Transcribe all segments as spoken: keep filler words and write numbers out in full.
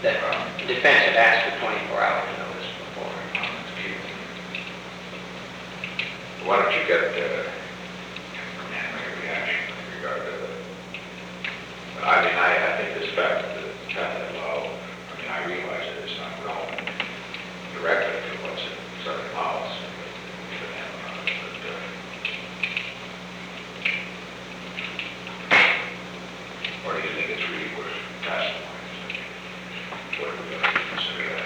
that defense had asked for twenty-four hours notice before. Why don't you get, uh, make a reaction in regard to the, I mean, I, I think this fact that the patent law, I mean, I realize that it's not relevant directly to what's in Southern laws, but, uh, or do you think it's really worth passing on? What are we going to consider that?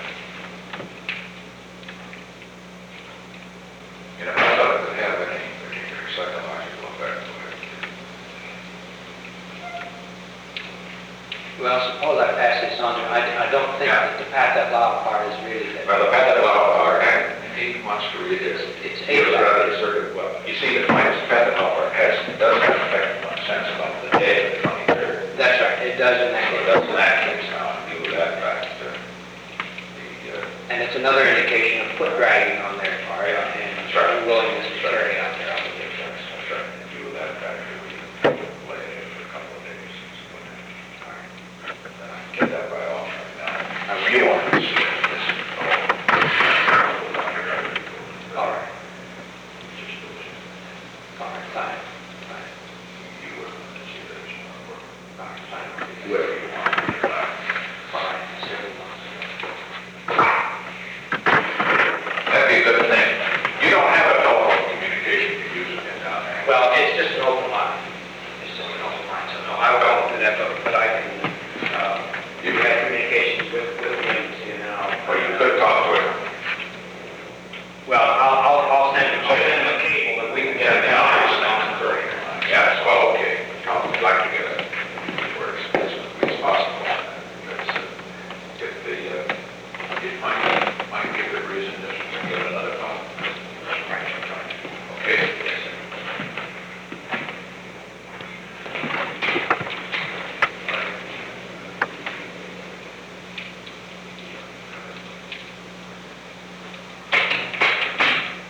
You know, I thought it would have any particular psychological effect on it. Well, suppose I pass this on, I, I don't think Yeah. that the patent law part is really that. Well, the patent law, part, and he wants to read this. It's He was eight rather hours. assertive. Well, you see, the plaintiff's patent law part has, does have effect in one sense about the day of the twenty-third. That's right, it does in that It case. does in that case now, in view of that fact, uh, the, uh, And it's another indication of foot dragging on their part and Sure. unwillingness to carry